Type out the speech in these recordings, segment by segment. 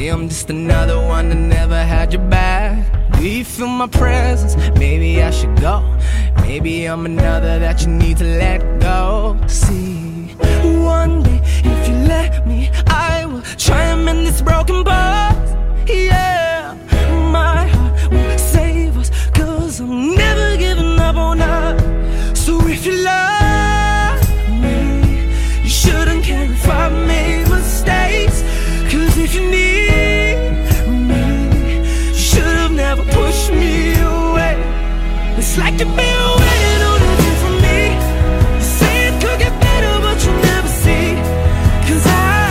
Maybe I'm just another one that never had your back. Do you feel my presence? Maybe I should go. Maybe I'm another that you need to let go. See, one day if you let me, I will try and mend this broken bond. Yeah, my heart will save us, 'cause I'm never giving up on us. So if you love me, you shouldn't care if I made mistakes. 'Cause if you need me, you should've never pushed me away. It's like you've been waiting on a day from me. You say it could get better, but you never see. 'Cause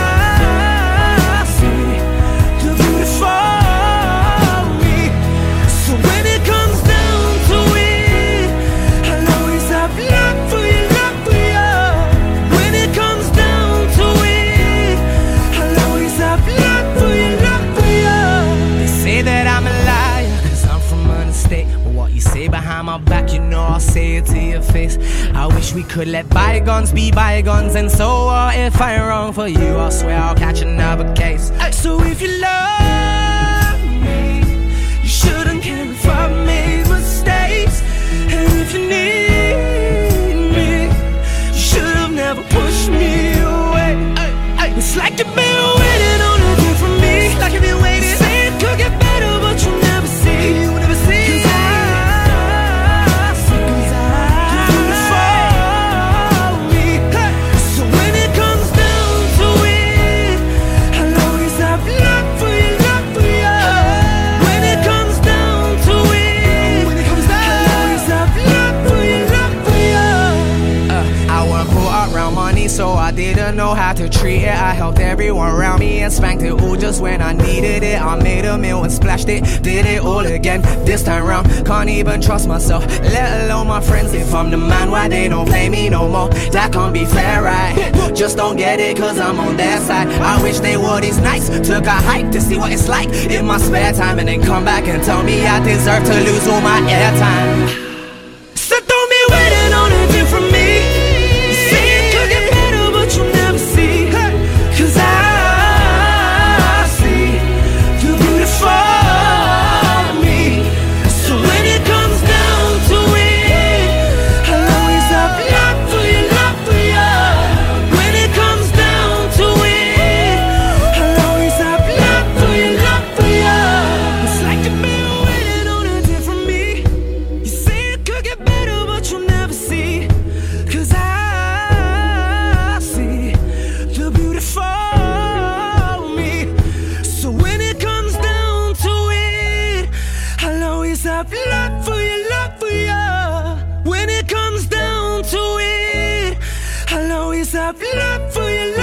I see the beautiful me. So when it comes down to it, I'll always have love for you, love for you. When it comes down to it, I'll always have love for you, love for you. They say that I'm a liar, 'cause I'm from another state. But what you say behind my back, you know I'll say it to your face. I wish we could let bygones be bygones. And so if I'm wrong for you, I swear I'll catch another case. So if you love me, you shouldn't care if I made mistakes. And if you need me, you should've never pushed me away. It's like you've been waiting on a day from me. It's like you've been waiting. You say it could get better, but you never see. You never see. 'Cause I see the beautiful me. So when it comes down to it, I'll always have love for you, love for you. When it comes down to it, I'll always have love for you, love for you. I wasn't brought around money, so I didn't know how to treat it. I helped everyone around me and spanked it all just when I needed it. I made a meal and splashed it, did it all again. This time round, can't even trust myself, let alone my friends. If I'm the man, why they don't play me no more? That can't be fair, right? Just don't get it, 'cause I'm on their side. I wish they were these nights. Took a hike to see what it's like in my spare time, and then come back and tell me I deserve to lose all my airtime. So don't be waiting on a day from me. You say it could get better, but you never see. 'Cause I see the beautiful me. So when it comes down to it, I'll always have love for you, love for you. When it comes down to it, I'll always have love for you, love for you. It's like you've been waiting on a day from me. You say it could get better, but you'll never see. 'Cause I see the beautiful me. So when it comes down to it, I'll always have love for you, love for you. When it comes down to it, I'll always have love for you, love